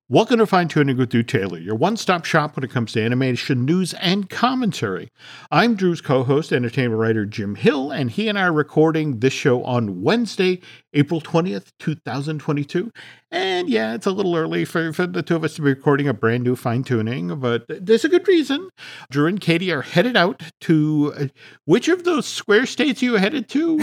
Welcome to Fine Tuning with Drew Taylor, your one-stop shop when it comes to animation news and commentary. I'm Drew's co-host, entertainment writer Jim Hill, and he and I are recording this show on Wednesday, April 20th, 2022. And yeah, it's a little early for the two of us to be recording a brand new Fine Tuning, but there's a good reason. Drew and Katie are headed out to, which of those square states are you headed to?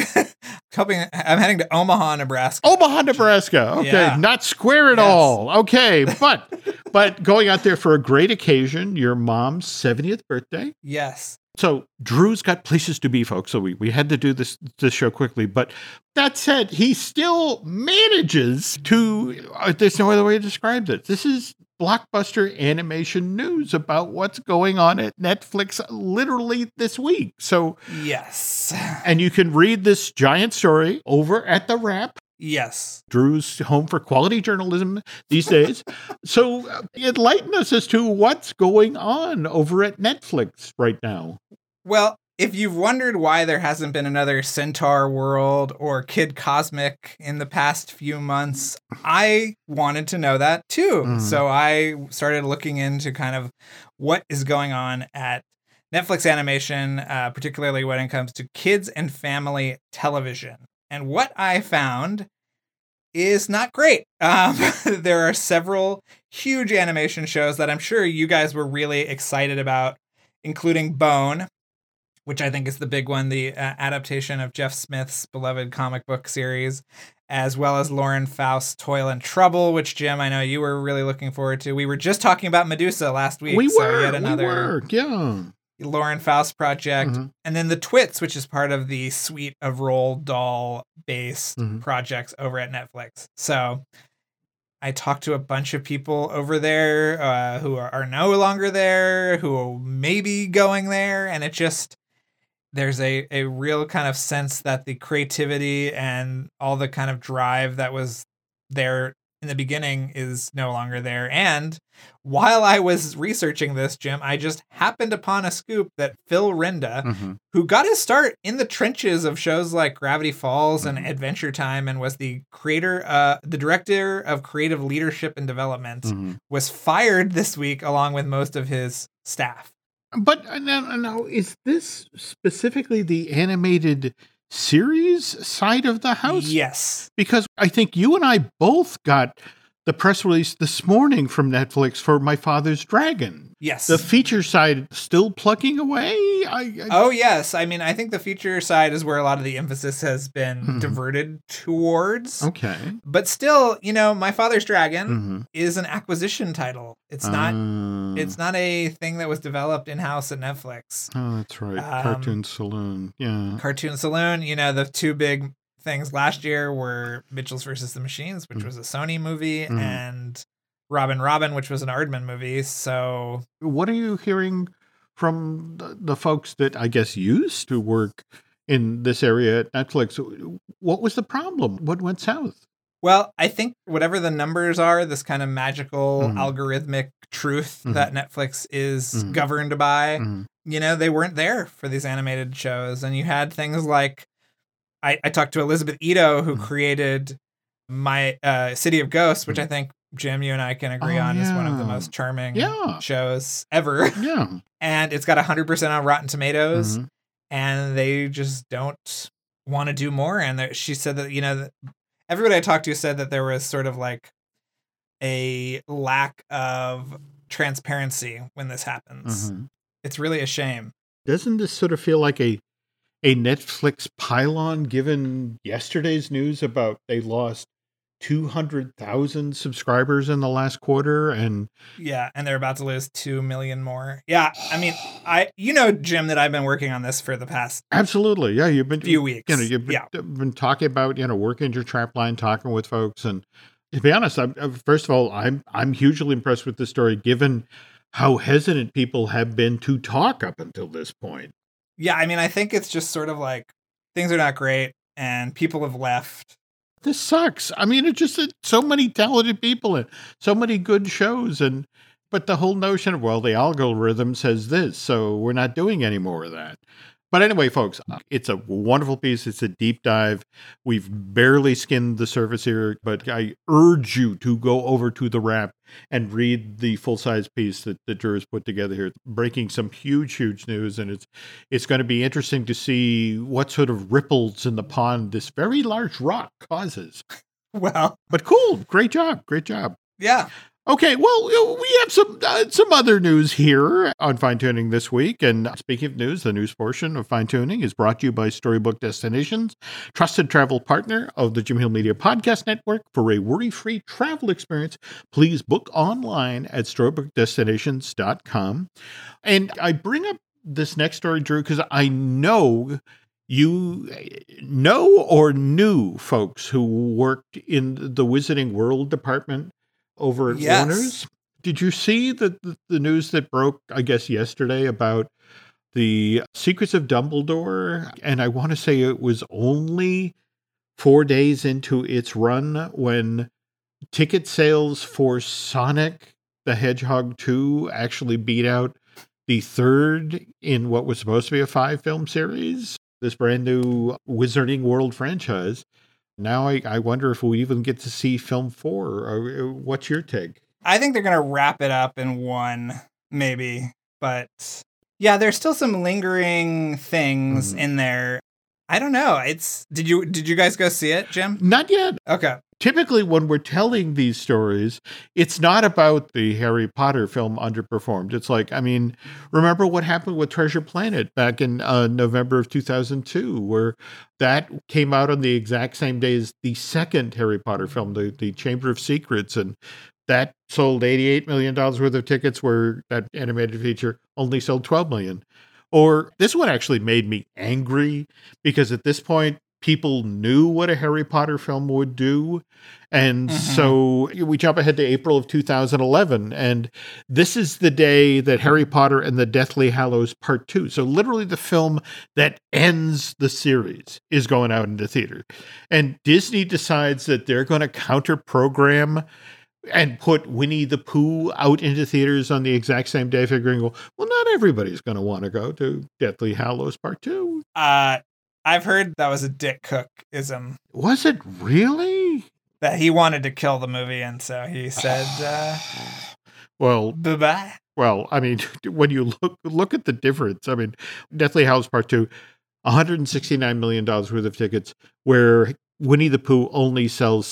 I'm heading to Omaha, Nebraska. Omaha, Nebraska. Okay, Yeah. Not square at all. Okay, but going out there for a great occasion, your mom's 70th birthday. Yes. So Drew's got places to be, folks. So we had to do this show quickly. But that said, he still manages to. There's no other way to describe it. This is blockbuster animation news about what's going on at Netflix literally this week. So Yes. and you can read this giant story over at The Wrap. Yes. Drew's home for quality journalism these days. So enlighten us as to what's going on over at Netflix right now. Well, if you've wondered why there hasn't been another Centaur World or Kid Cosmic in the past few months, I wanted to know that too. Mhm. So I started looking into kind of what is going on at Netflix Animation, particularly when it comes to kids and family television. And what I found is not great. There are several huge animation shows that I'm sure you guys were really excited about, including Bone, which I think is the big one, the adaptation of Jeff Smith's beloved comic book series, as well as Lauren Faust's Toil and Trouble, which, Jim, I know you were really looking forward to. We were just talking about Medusa last week. We so were, yet another yeah. Lauren Faust project. Mhm. And then the Twits, which is part of the suite of Roald Dahl based Mhm. projects over at Netflix. So I talked to a bunch of people over there who are no longer there, who may be going there. And it just, there's a real kind of sense that the creativity and all the kind of drive that was there in the beginning is no longer there. And while I was researching this, Jim, I just happened upon a scoop that Phil Rinda, Mhm. who got his start in the trenches of shows like Gravity Falls and Mhm. Adventure Time and was the director of creative leadership and development, Mhm. was fired this week along with most of his staff. But now, is this specifically the animated series side of the house? Yes. Because I think you and I both got the press release this morning from Netflix for My Father's Dragon. Yes. The feature side still plugging away? Oh, yes. I mean, I think the feature side is where a lot of the emphasis has been Mhm. diverted towards. Okay. But still, My Father's Dragon Mhm. is an acquisition title. It's not a thing that was developed in-house at Netflix. Oh, that's right. Cartoon Saloon. Yeah. Cartoon Saloon, the two big things last year were Mitchell's versus the Machines, which was a Sony movie, Mhm. and Robin, which was an Aardman movie. So What are you hearing from the folks that I guess used to work in this area at Netflix? What was the problem? What went south? well, I think whatever the numbers are, this kind of magical Mhm. algorithmic truth Mhm. that Netflix is Mhm. governed by, Mhm. they weren't there for these animated shows. And you had things like, I talked to Elizabeth Ito, who Mhm. created my City of Ghosts, which I think, Jim, you and I can agree Oh, on is one of the yeah. most charming Yeah. shows ever. Yeah. And it's got 100% on Rotten Tomatoes, Mhm. and they just don't want to do more. And she said that, everybody I talked to said that there was sort of like a lack of transparency when this happens. Mhm. It's really a shame. Doesn't this sort of feel like a Netflix pylon given yesterday's news about they lost 200,000 subscribers in the last quarter? And Yeah, and they're about to lose 2 million more. Yeah, I mean, Jim, that I've been working on this for the past absolutely. Yeah. You've been few weeks. you've been talking about, working your trap line, talking with folks. And to be honest, first of all, I'm hugely impressed with this story, given how hesitant people have been to talk up until this point. Yeah, I mean, I think it's just sort of like things are not great and people have left. This sucks. I mean, it's just that so many talented people and so many good shows. But the whole notion of, well, the algorithm says this, so we're not doing any more of that. But anyway, folks, it's a wonderful piece. It's a deep dive. We've barely skinned the surface here, but I urge you to go over to The Wrap and read the full-size piece that Drew has put together here, breaking some huge news. And it's going to be interesting to see what sort of ripples in the pond this very large rock causes. Well, but cool. Great job. Yeah. Okay, well, we have some other news here on Fine Tuning this week. And speaking of news, the news portion of Fine Tuning is brought to you by Storybook Destinations, trusted travel partner of the Jim Hill Media Podcast Network. For a worry-free travel experience, please book online at storybookdestinations.com. And I bring up this next story, Drew, because I know you know or knew folks who worked in the Wizarding World department over at Warner's. Did you see the news that broke, I guess, yesterday about the Secrets of Dumbledore? And I want to say it was only 4 days into its run when ticket sales for Sonic the Hedgehog 2 actually beat out the third in what was supposed to be a 5-film series, this brand new Wizarding World franchise. Now I wonder if we even get to see film 4. What's your take? I think they're going to wrap it up in 1, maybe. But yeah, there's still some lingering things in there. I don't know. Did you guys go see it, Jim? Not yet. Okay. Typically, when we're telling these stories, it's not about the Harry Potter film underperformed. It's like, I mean, remember what happened with Treasure Planet back in November of 2002, where that came out on the exact same day as the second Harry Potter film, the Chamber of Secrets, and that sold $88 million worth of tickets, where that animated feature only sold $12 million. Or this one actually made me angry because at this point, people knew what a Harry Potter film would do. And so we jump ahead to April of 2011. And this is the day that Harry Potter and the Deathly Hallows Part 2, so literally the film that ends the series, is going out into theater. And Disney decides that they're going to counter-program and put Winnie the Pooh out into theaters on the exact same day, figuring, well, not everybody's going to want to go to Deathly Hallows Part 2. I've heard that was a Dick Cook-ism. Was it really? That he wanted to kill the movie, and so he said, well, bye-bye. Well, I mean, when you look at the difference, I mean, Deathly Hallows Part 2, $169 million worth of tickets, where Winnie the Pooh only sells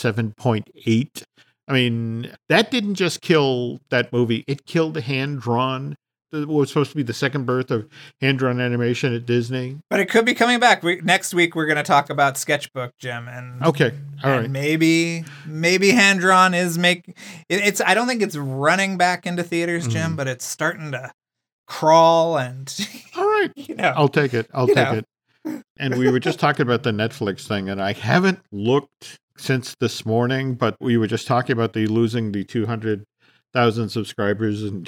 7.8. I mean, that didn't just kill that movie. It killed hand-drawn. It was supposed to be the second birth of hand-drawn animation at Disney. But it could be coming back. Next week, we're going to talk about Sketchbook, Jim. And okay, all right. Maybe hand-drawn is it's. I don't think it's running back into theaters, Jim, but it's starting to crawl. And all right, I'll take it. I'll take it. And we were just talking about the Netflix thing, and I haven't looked since this morning, but we were just talking about losing the 200,000 subscribers, and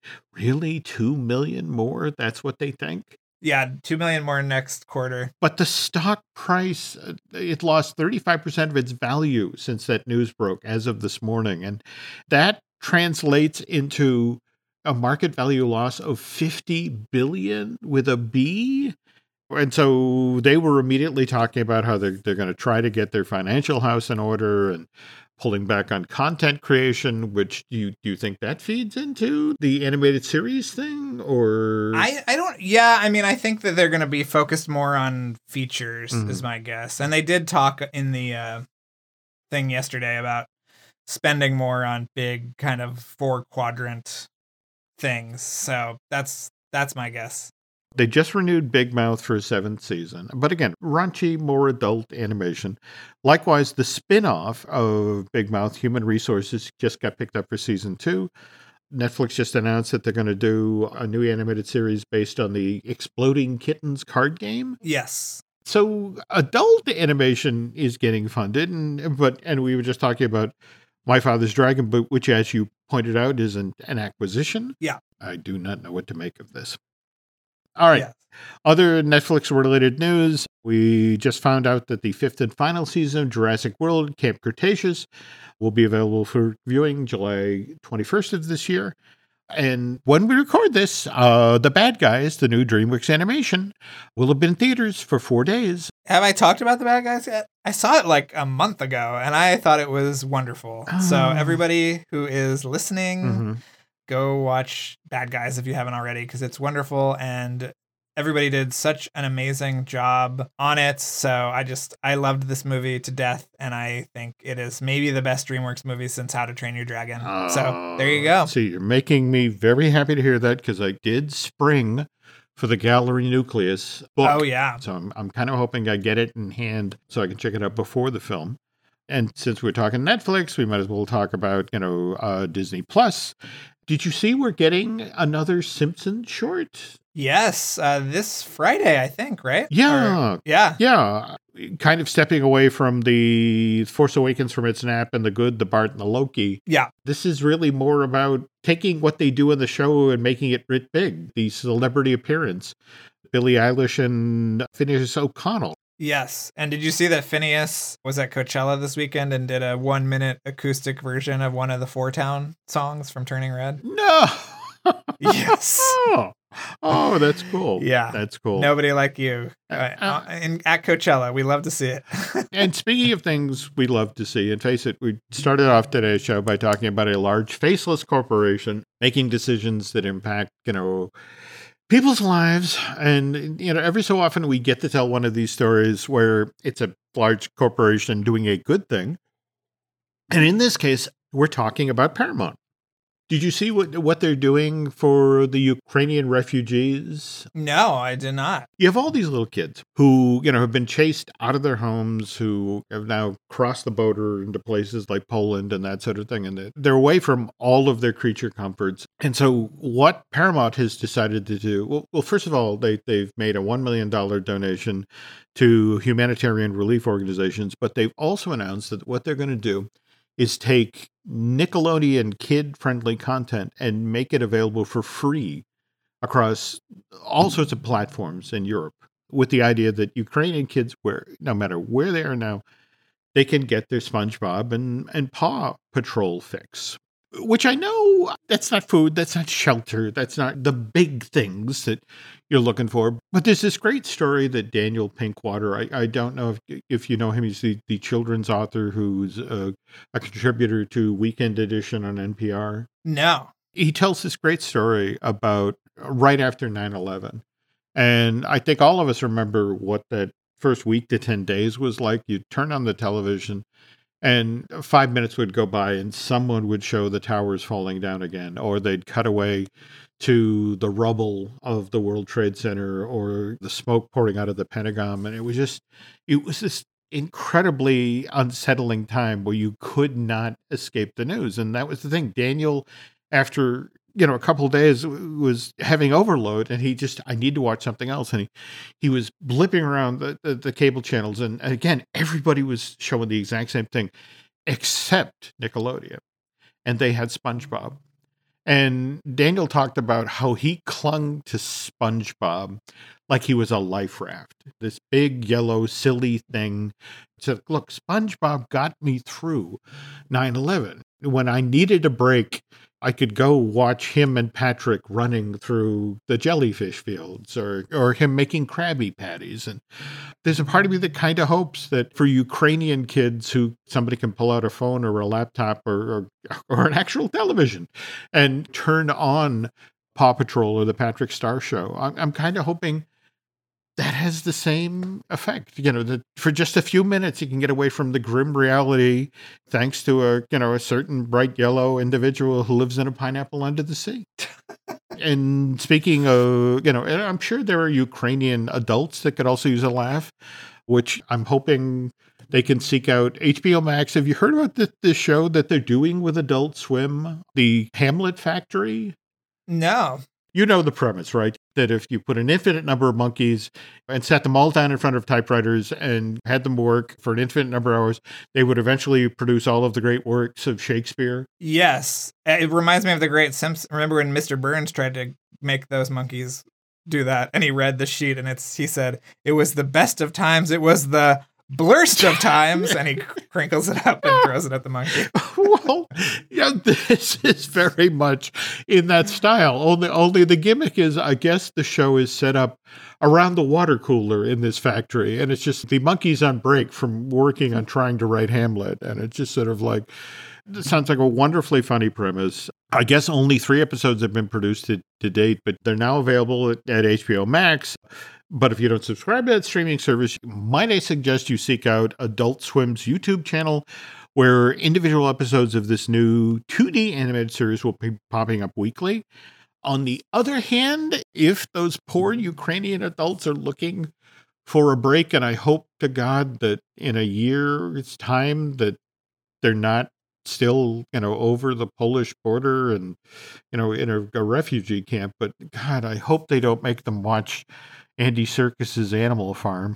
really 2 million more. That's what they think. Yeah, 2 million more next quarter. But the stock price, it lost 35% of its value since that news broke as of this morning. And that translates into a market value loss of 50 billion with a B. And so they were immediately talking about how they're going to try to get their financial house in order and pulling back on content creation, which do you think that feeds into the animated series thing? Or I don't. Yeah, I mean, I think that they're going to be focused more on features is my guess. And they did talk in the thing yesterday about spending more on big kind of 4-quadrant things. So that's my guess. They just renewed Big Mouth for a 7th season. But again, raunchy, more adult animation. Likewise, the spin-off of Big Mouth, Human Resources, just got picked up for season 2. Netflix just announced that they're going to do a new animated series based on the Exploding Kittens card game. Yes. So adult animation is getting funded. And we were just talking about My Father's Dragon Boot, which, as you pointed out, is an acquisition. Yeah. I do not know what to make of this. All right. Yes. Other Netflix-related news. We just found out that the 5th and final season of Jurassic World Camp Cretaceous will be available for viewing July 21st of this year. And when we record this, The Bad Guys, the new DreamWorks animation, will have been in theaters for 4 days. Have I talked about The Bad Guys yet? I saw it like a month ago, and I thought it was wonderful. So everybody who is listening, go watch Bad Guys if you haven't already, because it's wonderful, and everybody did such an amazing job on it. So I loved this movie to death, and I think it is maybe the best DreamWorks movie since How to Train Your Dragon. So there you go. See, you're making me very happy to hear that, because I did spring for the Gallery Nucleus book. Oh, yeah. So I'm kind of hoping I get it in hand so I can check it out before the film. And since we're talking Netflix, we might as well talk about, Disney Plus. Did you see we're getting another Simpsons short? Yes, this Friday, I think, right? Yeah. Yeah. Kind of stepping away from the Force Awakens from its nap and the Good, the Bart, and the Loki. Yeah. This is really more about taking what they do in the show and making it writ big. The celebrity appearance. Billie Eilish and Phineas O'Connell. Yes. And did you see that Phineas was at Coachella this weekend and did a 1-minute acoustic version of one of the Four Town songs from Turning Red? No. Yes. Oh, that's cool. Yeah. That's cool. Nobody like you. At Coachella. We love to see it. And speaking of things we love to see, and face it, we started off today's show by talking about a large faceless corporation making decisions that impact, people's lives. And, every so often we get to tell one of these stories where it's a large corporation doing a good thing. And in this case, we're talking about Paramount. Did you see what they're doing for the Ukrainian refugees? No, I did not. You have all these little kids who, have been chased out of their homes, who have now crossed the border into places like Poland and that sort of thing. And they're away from all of their creature comforts. And so what Paramount has decided to do, well, first of all, they've made a $1 million donation to humanitarian relief organizations, but they've also announced that what they're going to do is take Nickelodeon kid-friendly content and make it available for free across all sorts of platforms in Europe, with the idea that Ukrainian kids, no matter where they are now, they can get their SpongeBob and Paw Patrol fix. Which I know that's not food, that's not shelter, that's not the big things that you're looking for. But there's this great story that Daniel Pinkwater, I don't know if you know him, he's the children's author who's a contributor to Weekend Edition on NPR. No. He tells this great story about right after 9/11. And I think all of us remember what that first week to 10 days was like. You'd turn on the television, and 5 minutes would go by and someone would show the towers falling down again, or they'd cut away to the rubble of the World Trade Center or the smoke pouring out of the Pentagon. And it was this incredibly unsettling time where you could not escape the news. And that was the thing. Daniel, after a couple of days, was having overload, and I need to watch something else. And he was blipping around the cable channels. And again, everybody was showing the exact same thing, except Nickelodeon. And they had SpongeBob. And Daniel talked about how he clung to SpongeBob like he was a life raft, this big, yellow, silly thing. He said, look, SpongeBob got me through 9/11. When I needed a break, I could go watch him and Patrick running through the jellyfish fields or him making Krabby Patties. And there's a part of me that kind of hopes that for Ukrainian kids who somebody can pull out a phone or a laptop or an actual television and turn on Paw Patrol or the Patrick Star Show, I'm kind of hoping that has the same effect, that for just a few minutes you can get away from the grim reality thanks to a certain bright yellow individual who lives in a pineapple under the sea. And speaking of, and I'm sure there are Ukrainian adults that could also use a laugh, which I'm hoping they can seek out HBO Max. Have you heard about the show that they're doing with Adult Swim, the Hamlet Factory? No. You know the premise, right? That if you put an infinite number of monkeys and sat them all down in front of typewriters and had them work for an infinite number of hours, they would eventually produce all of the great works of Shakespeare. Yes. It reminds me of the Great Simpsons. Remember when Mr. Burns tried to make those monkeys do that, and he read the sheet, and he said, it was the best of times. It was the blurst of times, and he crinkles it up and throws it at the monkey. Well, yeah, this is very much in that style. Only the gimmick is, I guess the show is set up around the water cooler in this factory, and it's just the monkey's on break from working on trying to write Hamlet, and it's just sort of like, it sounds like a wonderfully funny premise. I guess only 3 episodes have been produced to date, but they're now available at HBO Max. But if you don't subscribe to that streaming service, might I suggest you seek out Adult Swim's YouTube channel, where individual episodes of this new 2D animated series will be popping up weekly. On the other hand, if those poor Ukrainian adults are looking for a break, and I hope to God that in a year's time that they're not still, over the Polish border and, in a refugee camp, but God, I hope they don't make them watch Andy Serkis's Animal Farm.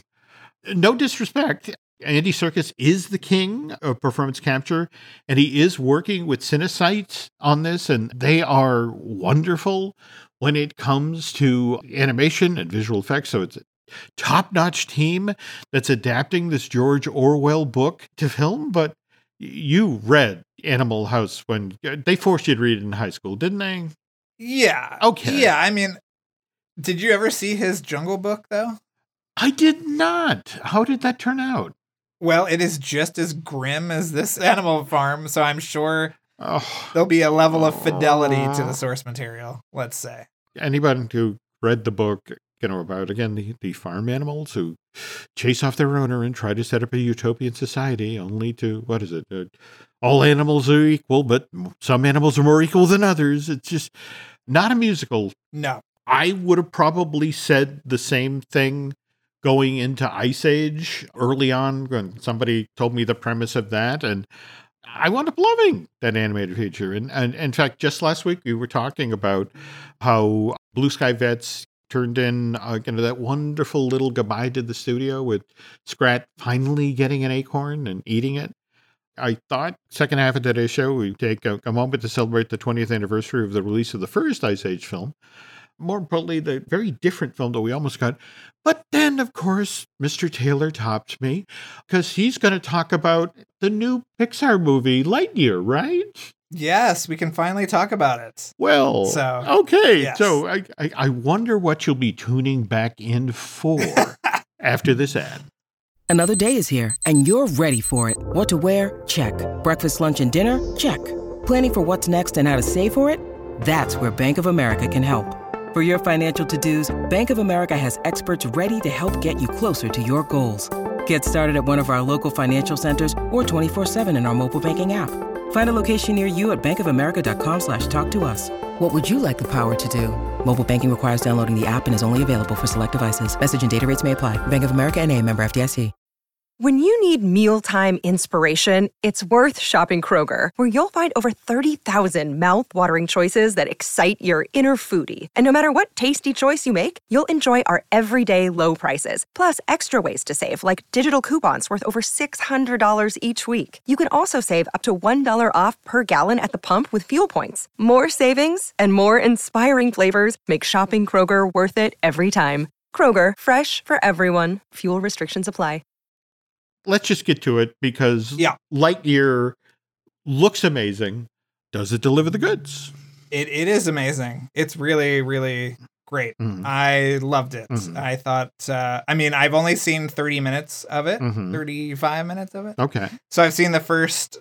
No disrespect. Andy Serkis is the king of performance capture, and he is working with Cinesight on this, and they are wonderful when it comes to animation and visual effects. So it's a top-notch team that's adapting this George Orwell book to film. But you read Animal House when they forced you to read it in high school, didn't they? Yeah. Okay. Yeah, I mean, did you ever see his Jungle Book, though? I did not. How did that turn out? Well, it is just as grim as this Animal Farm, so I'm sure there'll be a level of fidelity to the source material, let's say. Anybody who read the book, about, again, the farm animals who chase off their owner and try to set up a utopian society, only to, what is it? All animals are equal, but some animals are more equal than others. It's just not a musical. No. I would have probably said the same thing going into Ice Age early on when somebody told me the premise of that, and I wound up loving that animated feature. And in fact, just last week we were talking about how Blue Sky Vets turned in that wonderful little goodbye to the studio with Scrat finally getting an acorn and eating it. I thought second half of today's show, we take a moment to celebrate the 20th anniversary of the release of the first Ice Age film. More importantly, the very different film that we almost got. But then, of course, Mr. Taylor topped me because he's going to talk about the new Pixar movie, Lightyear, right? Yes, we can finally talk about it. Well, so, okay. Yes. So I wonder what you'll be tuning back in for after this ad. Another day is here, and you're ready for it. What to wear? Check. Breakfast, lunch, and dinner? Check. Planning for what's next and how to save for it? That's where Bank of America can help. For your financial to-dos, Bank of America has experts ready to help get you closer to your goals. Get started at one of our local financial centers or 24/7 in our mobile banking app. Find a location near you at bankofamerica.com/talktous. What would you like the power to do? Mobile banking requires downloading the app and is only available for select devices. Message and data rates may apply. Bank of America NA, member FDIC. When you need mealtime inspiration, it's worth shopping Kroger, where you'll find over 30,000 mouth-watering choices that excite your inner foodie. And no matter what tasty choice you make, you'll enjoy our everyday low prices, plus extra ways to save, like digital coupons worth over $600 each week. You can also save up to $1 off per gallon at the pump with fuel points. More savings and more inspiring flavors make shopping Kroger worth it every time. Kroger, fresh for everyone. Fuel restrictions apply. Let's just get to it because Lightyear looks amazing. Does it deliver the goods? It is amazing. It's really, really great. Mm-hmm. I loved it. Mm-hmm. I thought, I've only seen 30 minutes of it, 35 minutes of it. Okay. So I've seen the first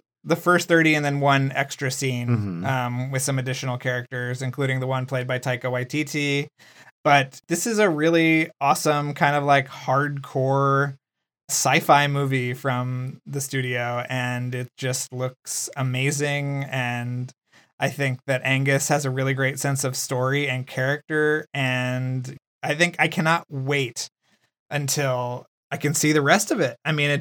30 and then one extra scene with some additional characters, including the one played by Taika Waititi. But this is a really awesome kind of like hardcore sci-fi movie from the studio, and it just looks amazing. And I think that Angus has a really great sense of story and character, and I think I cannot wait until I can see the rest of it. I mean,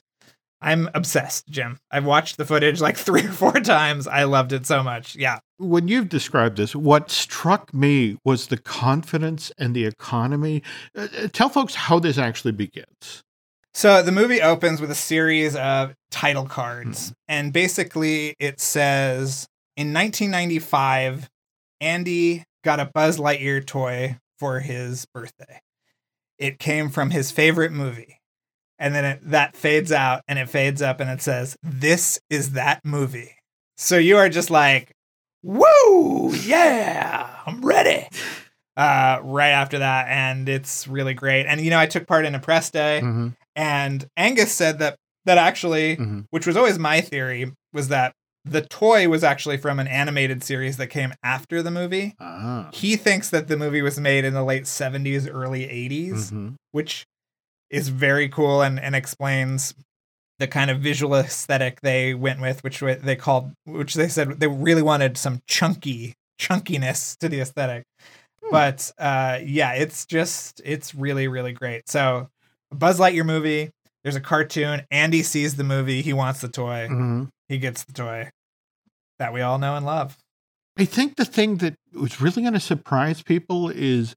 I'm obsessed, Jim. I've watched the footage like 3 or 4 times. I loved it so much. Yeah. When you've described this, what struck me was the confidence and the economy. Tell folks how this actually begins. So the movie opens with a series of title cards, and basically it says, in 1995, Andy got a Buzz Lightyear toy for his birthday. It came from his favorite movie. And then that fades out and it fades up and it says, "This is that movie." So you are just like, woo, yeah, I'm ready. Right after that. And it's really great. And, I took part in a press day and Angus said that actually, which was always my theory, was that the toy was actually from an animated series that came after the movie. He thinks that the movie was made in the late 70s, early 80s, which is very cool and explains the kind of visual aesthetic they went with, which they said they really wanted some chunkiness to the aesthetic. But it's really, really great. So a Buzz Lightyear movie, there's a cartoon. Andy sees the movie. He wants the toy. He gets the toy that we all know and love. I think the thing that was really going to surprise people is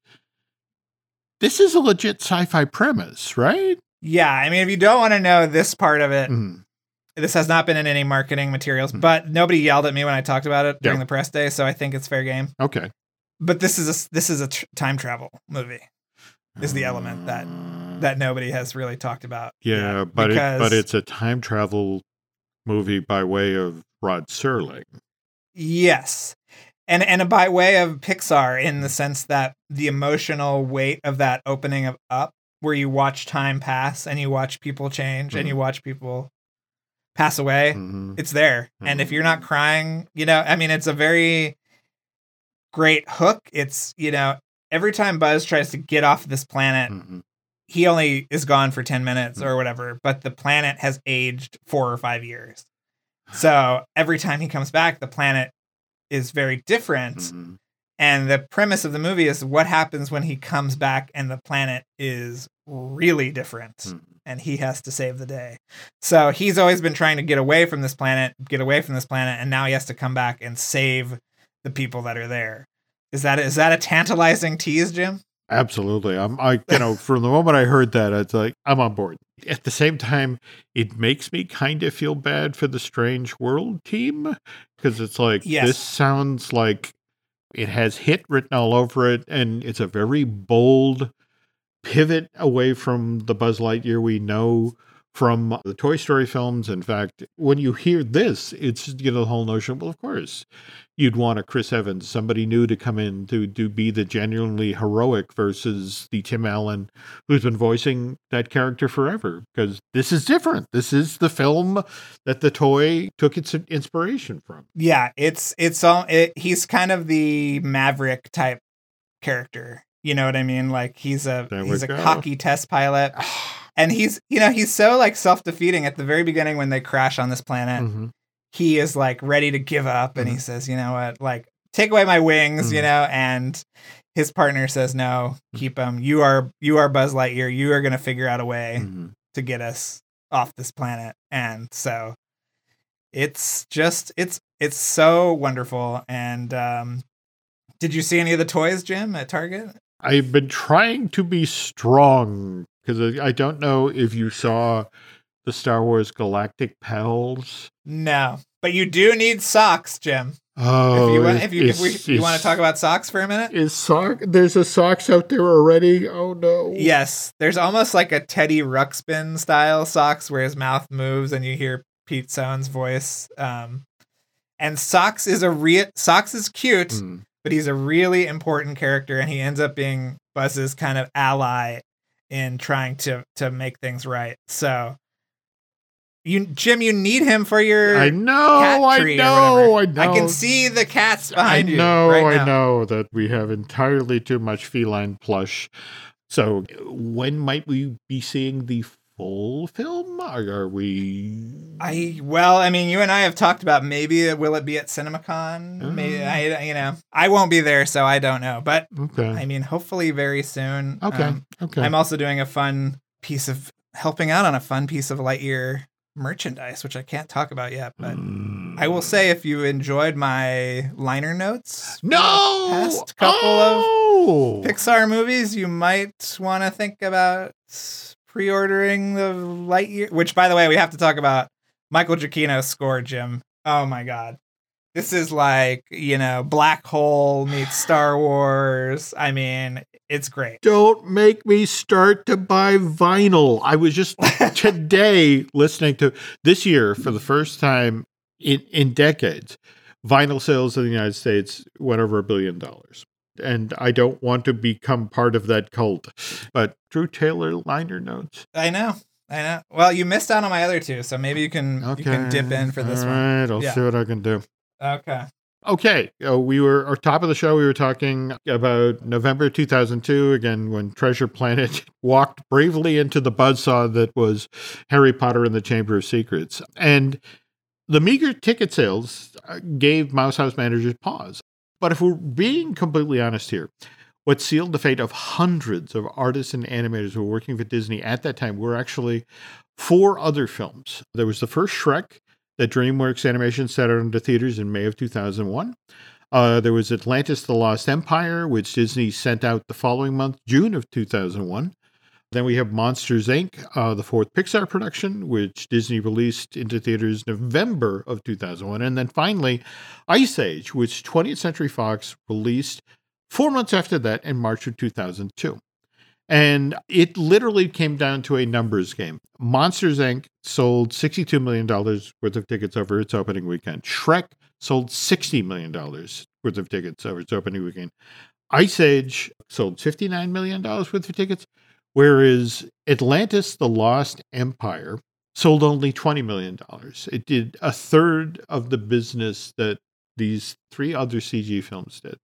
this is a legit sci-fi premise, right? Yeah. I mean, if you don't want to know this part of it, this has not been in any marketing materials, but nobody yelled at me when I talked about it during the press day. So I think it's fair game. Okay. But this is a time travel movie is the element that nobody has really talked about. Yeah. Yet, but it's a time travel movie by way of Rod Serling. Yes. And by way of Pixar, in the sense that the emotional weight of that opening of Up, where you watch time pass and you watch people change and you watch people pass away, it's there. And if you're not crying, it's a very great hook. It's, every time Buzz tries to get off this planet, he only is gone for 10 minutes or whatever, but the planet has aged 4 or 5 years. So every time he comes back, the planet is very different. And the premise of the movie is what happens when he comes back and the planet is really different and he has to save the day. So he's always been trying to get away from this planet, and now he has to come back and save the people that are there. Is that a tantalizing tease, Jim? Absolutely. From the moment I heard that, it's like, I'm on board. At the same time, it makes me kind of feel bad for the Strange World team, because it's like, This sounds like it has hit written all over it, and it's a very bold pivot away from the Buzz Lightyear we know from the Toy Story films. In fact, when you hear this, it's, the whole notion, well, of course, you'd want a Chris Evans, somebody new to come in to be the genuinely heroic versus the Tim Allen who's been voicing that character forever, because this is different. This is the film that the toy took its inspiration from. Yeah, he's kind of the Maverick type character. You know what I mean? Like he's a cocky test pilot. And he's so like self-defeating at the very beginning when they crash on this planet. He is like ready to give up and he says, you know what, like take away my wings, and his partner says, no, keep them. You are Buzz Lightyear. You are going to figure out a way to get us off this planet. And so it's so wonderful. And did you see any of the toys, Jim, at Target? I've been trying to be strong because I don't know if you saw the Star Wars Galactic Pals. No, but you do need socks, Jim. Oh, if you want to talk about socks for a minute? There's a socks out there already? Oh no. Yes, there's almost like a Teddy Ruxpin style socks where his mouth moves and you hear Pete Sound's voice. And Socks is cute, but he's a really important character, and he ends up being Buzz's kind of ally in trying to make things right. So, Jim, you need him for your I know. I can see the cats behind you. I know that we have entirely too much feline plush. So, when might we be seeing the full film? Are we? You and I have talked about will it be at CinemaCon? Maybe I won't be there, so I don't know. But hopefully very soon. Okay. I'm also doing helping out on a fun piece of Lightyear merchandise, which I can't talk about yet. But I will say, if you enjoyed my liner notes, past couple of Pixar movies, you might want to think about pre-ordering the Lightyear, which, by the way, we have to talk about Michael Giacchino's score, Jim. Oh my God. This is like, Black Hole meets Star Wars. I mean, it's great. Don't make me start to buy vinyl. I was just today listening to this year for the first time in decades. Vinyl sales in the United States went over $1 billion. And I don't want to become part of that cult. But Drew Taylor liner notes. I know. Well, you missed out on my other two, so maybe you can dip in for this one. All right, I'll see what I can do. Okay. Our top of the show, we were talking about November 2002, again, when Treasure Planet walked bravely into the buzzsaw that was Harry Potter and the Chamber of Secrets. And the meager ticket sales gave Mouse House managers pause. But if we're being completely honest here, what sealed the fate of hundreds of artists and animators who were working for Disney at that time were actually 4 other films. There was the first Shrek that DreamWorks Animation set out into theaters in May of 2001. There was Atlantis: The Lost Empire, which Disney sent out the following month, June of 2001. Then we have Monsters, Inc., the 4th Pixar production, which Disney released into theaters November of 2001. And then finally, Ice Age, which 20th Century Fox released 4 months after that in March of 2002. And it literally came down to a numbers game. Monsters, Inc. sold $62 million worth of tickets over its opening weekend. Shrek sold $60 million worth of tickets over its opening weekend. Ice Age sold $59 million worth of tickets, whereas Atlantis: The Lost Empire sold only $20 million. It did a third of the business that these 3 other CG films did.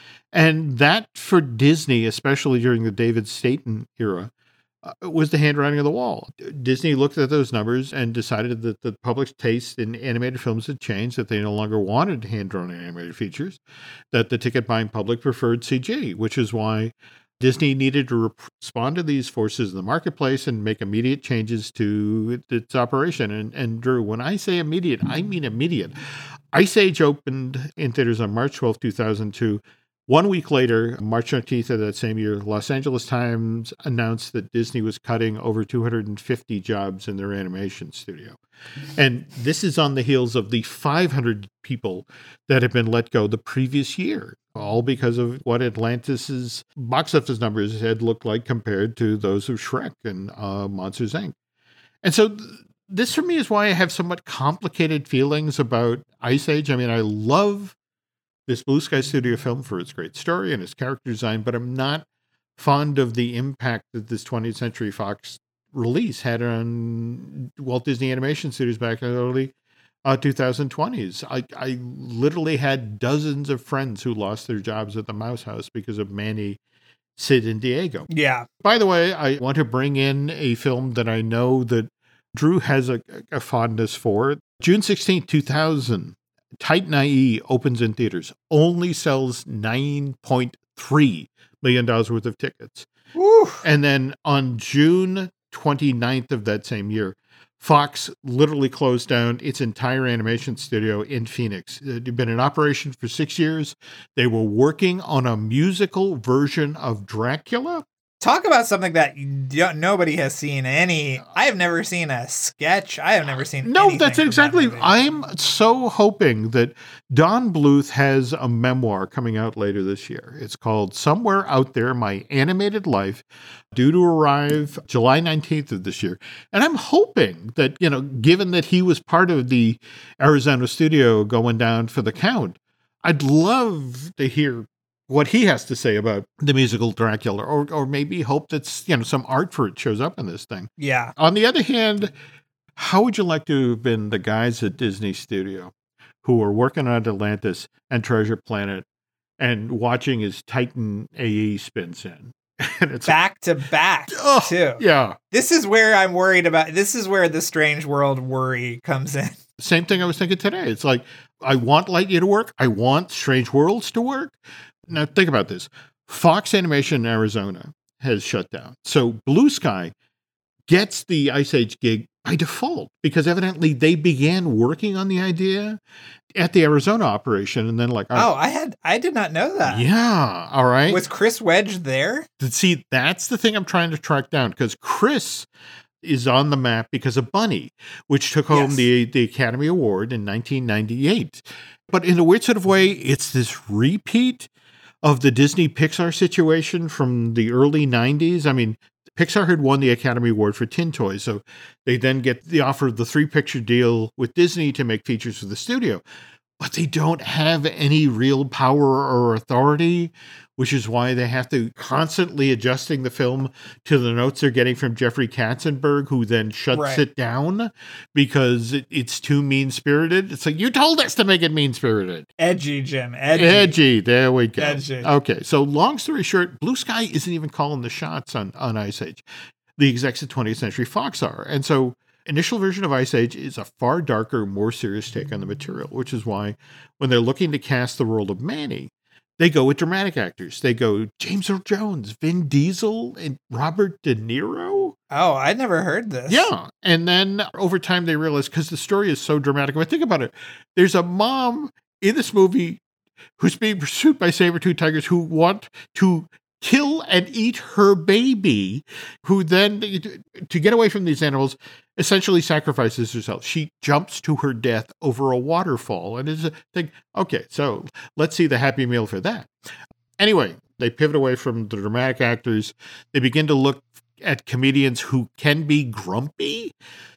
And that, for Disney, especially during the David Staten era, was the handwriting of the wall. Disney looked at those numbers and decided that the public's taste in animated films had changed, that they no longer wanted hand-drawn animated features, that the ticket-buying public preferred CG, which is why Disney needed to respond to these forces in the marketplace and make immediate changes to its operation. And Drew, when I say immediate, I mean immediate. Ice Age opened in theaters on March 12, 2002. 1 week later, March 19th of that same year, Los Angeles Times announced that Disney was cutting over 250 jobs in their animation studio. And this is on the heels of the 500 people that had been let go the previous year, all because of what Atlantis's box office numbers had looked like compared to those of Shrek and Monsters, Inc. And so this for me is why I have somewhat complicated feelings about Ice Age. I mean, I love this Blue Sky Studio film for its great story and its character design, but I'm not fond of the impact that this 20th Century Fox release had on Walt Disney Animation Studios back in the early 2020s. I literally had dozens of friends who lost their jobs at the Mouse House because of Manny, Sid, and Diego. Yeah. By the way, I want to bring in a film that I know that Drew has a fondness for. June 16th, 2000. Titan IE opens in theaters, only sells $9.3 million worth of tickets. Woo. And then on June 29th of that same year, Fox literally closed down its entire animation studio in Phoenix. It had been in operation for 6 years. They were working on a musical version of Dracula. Talk about something that nobody has seen I have never seen a sketch. I have never seen No, anything that's from exactly. that movie. I'm so hoping that Don Bluth has a memoir coming out later this year. It's called Somewhere Out There, My Animated Life, due to arrive July 19th of this year. And I'm hoping that, given that he was part of the Arizona studio going down for the count, I'd love to hear what he has to say about the musical Dracula, or maybe hope that some art for it shows up in this thing. Yeah. On the other hand, how would you like to have been the guys at Disney Studio who were working on Atlantis and Treasure Planet and watching as Titan AE spins in? And it's back to back, too. Yeah. This is where I'm worried about. This is where the Strange World worry comes in. Same thing I was thinking today. It's like, I want Lightyear to work. I want Strange Worlds to work. Now, think about this. Fox Animation in Arizona has shut down. So Blue Sky gets the Ice Age gig by default because evidently they began working on the idea at the Arizona operation. And then I did not know that. Yeah. All right. Was Chris Wedge there? See, that's the thing I'm trying to track down because Chris is on the map because of Bunny, which took home the Academy Award in 1998. But in a weird sort of way, it's this repeat of the Disney Pixar situation from the early 90s. I mean, Pixar had won the Academy Award for Tin Toys, so they then get the offer of the 3-picture deal with Disney to make features for the studio. But they don't have any real power or authority, which is why they have to constantly adjusting the film to the notes they're getting from Jeffrey Katzenberg, who then shuts it down because it's too mean-spirited. It's like, you told us to make it mean-spirited. Edgy, Jim. Edgy. There we go. Edgy. Okay, so long story short, Blue Sky isn't even calling the shots on Ice Age. The execs at 20th Century Fox are. And so initial version of Ice Age is a far darker, more serious take on the material, which is why when they're looking to cast the role of Manny, they go with dramatic actors. They go James Earl Jones, Vin Diesel, and Robert De Niro. Oh, I'd never heard this. Yeah. And then over time they realize, because the story is so dramatic. I mean, think about it. There's a mom in this movie who's being pursued by saber-toothed tigers who want to kill and eat her baby, who then, to get away from these animals, essentially sacrifices herself. She jumps to her death over a waterfall and is a thing. Okay, so let's see the happy meal for that. Anyway, they pivot away from the dramatic actors. They begin to look at comedians who can be grumpy.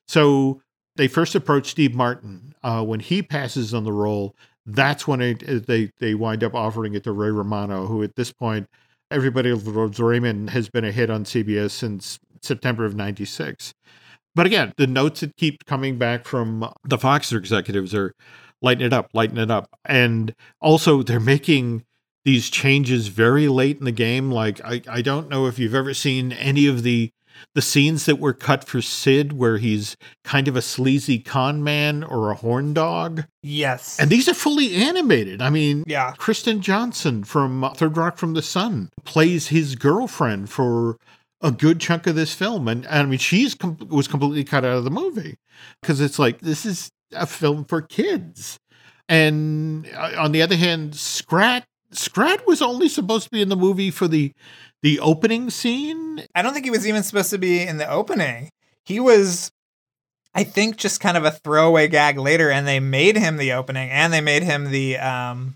So they first approach Steve Martin. When he passes on the role, that's when they wind up offering it to Ray Romano, who at this point, Everybody Loves Raymond has been a hit on CBS since September of 96. But again, the notes that keep coming back from the Fox executives are lighten it up, lighten it up. And also they're making these changes very late in the game. Like, I don't know if you've ever seen any of the scenes that were cut for Sid, where he's kind of a sleazy con man or a horn dog. Yes. And these are fully animated. I mean, yeah. Kristen Johnson from Third Rock from the Sun plays his girlfriend for a good chunk of this film. And I mean, was completely cut out of the movie because it's like, this is a film for kids. And on the other hand, Scrat was only supposed to be in the movie for the opening scene. I don't think he was even supposed to be in the opening. He was, I think, just kind of a throwaway gag later, and they made him the opening, and they made him the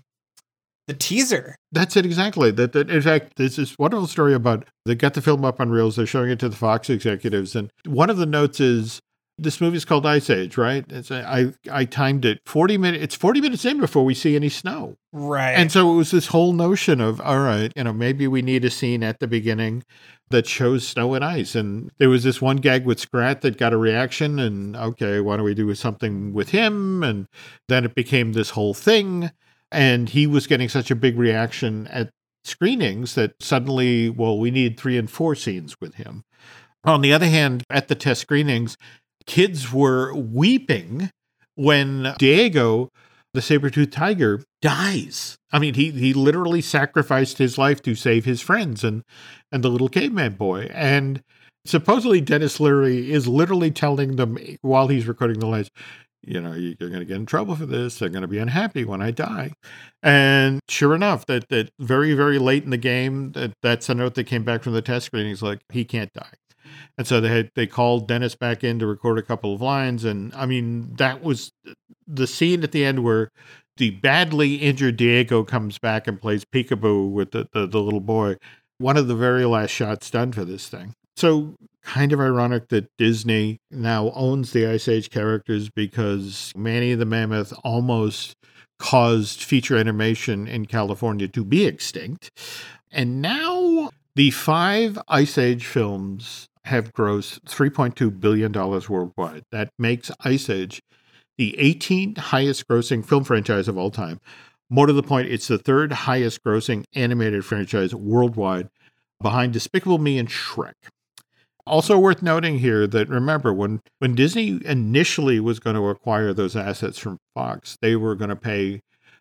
teaser. That's it, exactly. That in fact, there's this wonderful story about they got the film up on reels. They're showing it to the Fox executives, and one of the notes is, this movie is called Ice Age, right? I timed it 40 minutes. It's 40 minutes in before we see any snow. Right. And so it was this whole notion of, all right, maybe we need a scene at the beginning that shows snow and ice. And there was this one gag with Scrat that got a reaction, and okay, why don't we do something with him? And then it became this whole thing. And he was getting such a big reaction at screenings that suddenly, well, we need 3 and 4 scenes with him. On the other hand, at the test screenings, kids were weeping when Diego, the saber-toothed tiger, dies. I mean, he literally sacrificed his life to save his friends and the little caveman boy. And supposedly Dennis Leary is literally telling them while he's recording the lines, you're going to get in trouble for this. They're going to be unhappy when I die. And sure enough, that very, very late in the game, that's a note that came back from the test screenings, like, he can't die. And so they called Dennis back in to record a couple of lines. And I mean, that was the scene at the end where the badly injured Diego comes back and plays peekaboo with the little boy. One of the very last shots done for this thing. So kind of ironic that Disney now owns the Ice Age characters, because Manny the Mammoth almost caused feature animation in California to be extinct. And now the 5 Ice Age films have grossed $3.2 billion worldwide. That makes Ice Age the 18th highest grossing film franchise of all time. More to the point, it's the 3rd highest grossing animated franchise worldwide, behind Despicable Me and Shrek. Also worth noting here that, remember, when Disney initially was going to acquire those assets from Fox, they were going to pay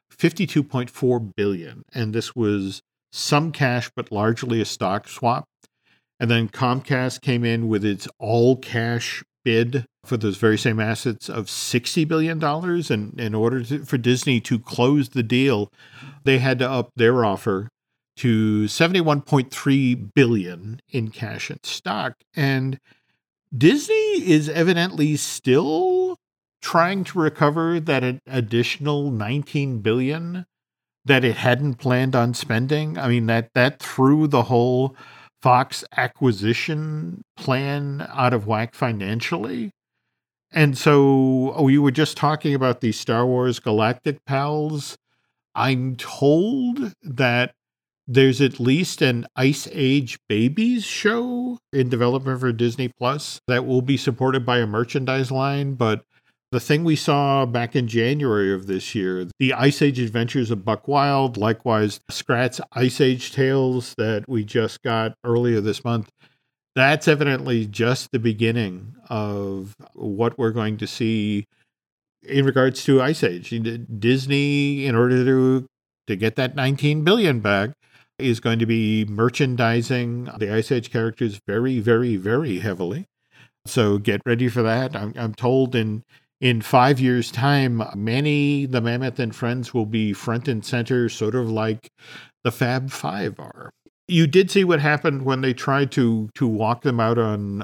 $52.4 billion. And this was some cash, but largely a stock swap. And then Comcast came in with its all-cash bid for those very same assets of $60 billion. And in order for Disney to close the deal, they had to up their offer to $71.3 billion in cash and stock. And Disney is evidently still trying to recover that additional $19 billion that it hadn't planned on spending. I mean, that threw the whole Fox acquisition plan out of whack financially. And so we were just talking about the Star Wars Galactic Pals. I'm told that there's at least an Ice Age Babies show in development for Disney Plus that will be supported by a merchandise line. But the thing we saw back in January of this year, the Ice Age Adventures of Buck Wild, likewise Scrat's Ice Age Tales that we just got earlier this month, that's evidently just the beginning of what we're going to see in regards to Ice Age. Disney, in order to get that $19 billion back, is going to be merchandising the Ice Age characters very, very, very heavily. So get ready for that. I'm told in 5 years' time, Manny the Mammoth and Friends will be front and center, sort of like the Fab Five are. You did see what happened when they tried to walk them out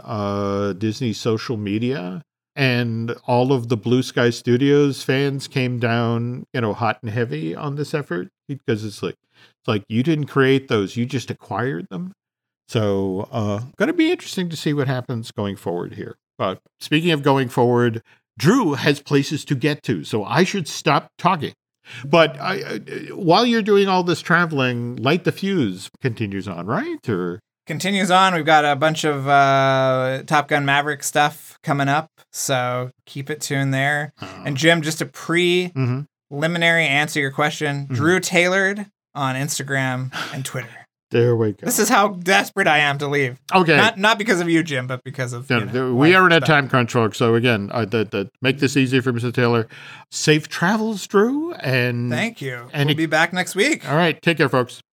on Disney's social media, and all of the Blue Sky Studios fans came down, hot and heavy on this effort, because it's like you didn't create those, you just acquired them. So, going to be interesting to see what happens going forward here. But speaking of going forward, Drew has places to get to, so I should stop talking. But while you're doing all this traveling, Light the Fuse continues on, right? Or continues on. We've got a bunch of Top Gun Maverick stuff coming up, so keep it tuned there. And Jim, just a preliminary answer your question, Drew Tailored on Instagram and Twitter. There we go. This is how desperate I am to leave. Okay. Not because of you, Jim, but because of we are in a time crunch, folks. So again, make this easy for Mr. Taylor. Safe travels, Drew. And thank you. And we'll be back next week. All right. Take care, folks.